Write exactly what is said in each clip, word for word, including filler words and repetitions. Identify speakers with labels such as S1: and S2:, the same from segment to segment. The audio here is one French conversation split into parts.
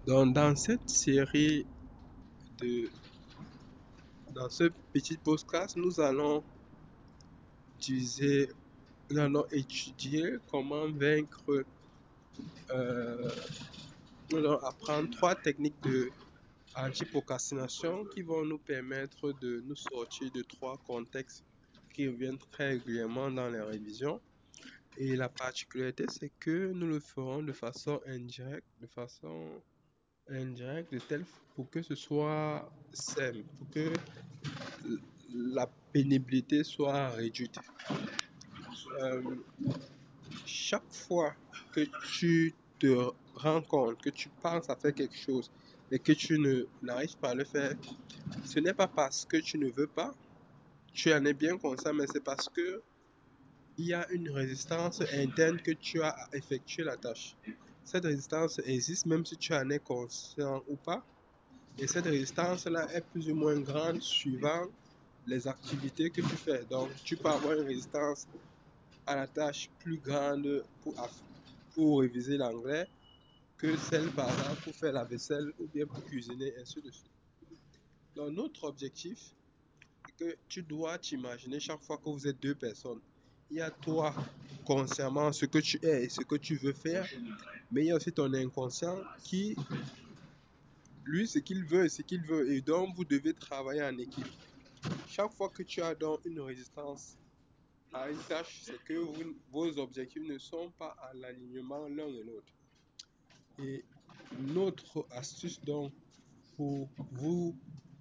S1: Donc, dans cette série de, dans ce petit podcast, nous allons utiliser, nous allons étudier comment vaincre, euh, nous allons apprendre trois techniques de anti-procrastination qui vont nous permettre de nous sortir de trois contextes qui reviennent très régulièrement dans les révisions. Et la particularité, c'est que nous le ferons de façon indirecte, de façon indirecte, de telle pour que ce soit simple, pour que la pénibilité soit réduite. Euh, chaque fois que tu te rends compte que tu penses à faire quelque chose et que tu ne n'arrives pas à le faire, ce n'est pas parce que tu ne veux pas, tu en es bien conscient, mais c'est parce que il y a une résistance interne que tu as à effectuer la tâche. Cette résistance existe même si tu en es conscient ou pas. Et cette résistance-là est plus ou moins grande suivant les activités que tu fais. Donc, tu peux avoir une résistance à la tâche plus grande pour, pour réviser l'anglais que celle, par exemple, pour faire la vaisselle ou bien pour cuisiner, ainsi de suite. Donc, notre objectif, c'est que tu dois t'imaginer chaque fois que vous êtes deux personnes. Il y a toi, consciemment, ce que tu es et ce que tu veux faire, mais il y a aussi ton inconscient qui, lui, ce qu'il veut et ce qu'il veut. Et donc, vous devez travailler en équipe. Chaque fois que tu as donc une résistance à une tâche, c'est que vous- vos objectifs ne sont pas en alignement l'un et l'autre. Et notre astuce donc pour vous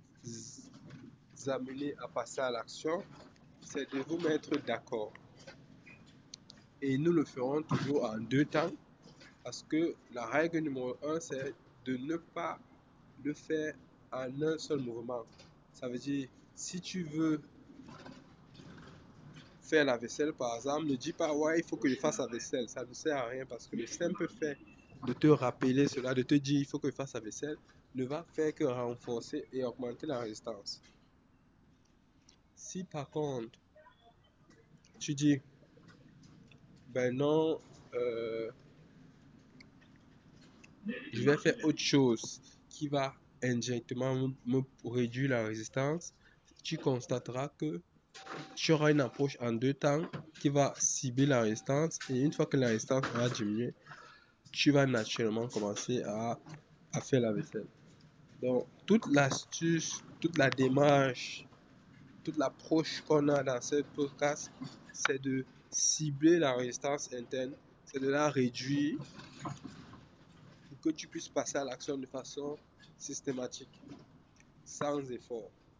S1: amener à passer à l'action, c'est de vous mettre d'accord. Et nous le ferons toujours en deux temps, parce que la règle numéro un, c'est de ne pas le faire en un seul mouvement. Ça veut dire, si tu veux faire la vaisselle, par exemple, ne dis pas, ouais, il faut que je fasse la vaisselle. Ça ne sert à rien parce que le simple fait de te rappeler cela, de te dire, il faut que je fasse la vaisselle, ne va faire que renforcer et augmenter la résistance. Si par contre, tu dis, ben non, euh, je vais faire autre chose qui va indirectement me, me réduire la résistance, tu constateras que tu auras une approche en deux temps qui va cibler la résistance et une fois que la résistance va diminuer, tu vas naturellement commencer à, à faire la vaisselle. Donc, toute l'astuce, toute la démarche, toute l'approche qu'on a dans ce podcast, c'est de cibler la résistance interne, c'est de la réduire pour que tu puisses passer à l'action de façon systématique, sans effort.